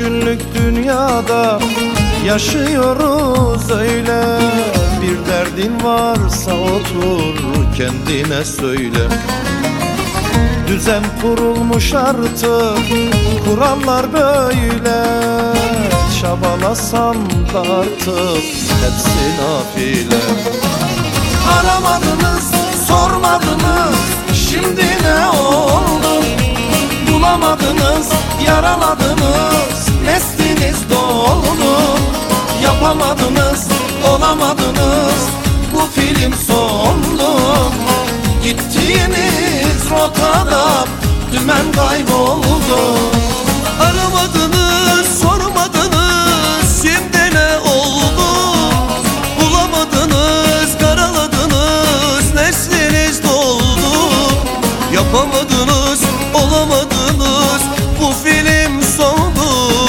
günlük dünyada yaşıyoruz öyle. Bir derdin varsa otur kendine söyle. Düzen kurulmuş artık, kurallar böyle. Çabalasan da artık hepsi nafile. Aramadınız, sormadınız, şimdi ne oldu? Bulamadınız, yaraladınız, nesliniz doldu. Yapamadınız, olamadınız, bu film sondu. Gittiğiniz rotada dümen kayboldu. Aramadınız, sormadınız, şimdi ne oldu? Bulamadınız, karaladınız, nesliniz doldu. Yapamadınız, olamadınız, bu film sondu.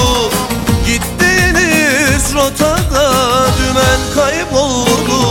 Gittiğiniz rotada dümen kayboldu.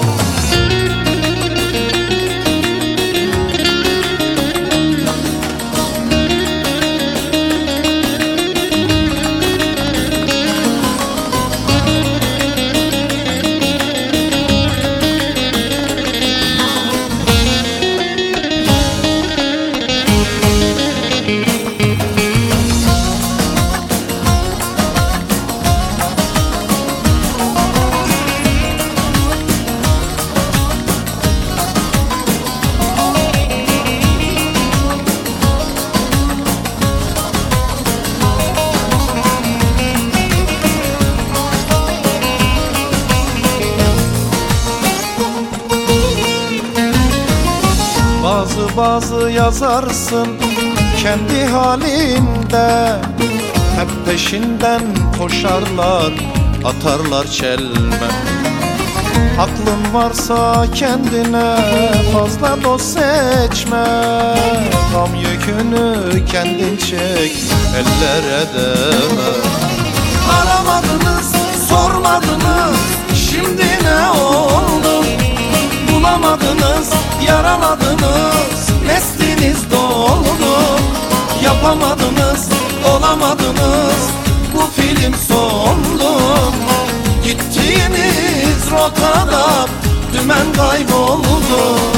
Bazı yazarsın kendi halinde, hep peşinden koşarlar, atarlar çelme. Aklın varsa kendine fazla dost seçme. Gam yükünü kendin çek, ellere değme. Aramadınız, sormadınız, şimdi ne oldu? Bulamadınız, yaraladınız, nesliniz doldu. Yapamadınız, olamadınız, bu film sondu. Gittiğiniz rotada dümen kayboldu.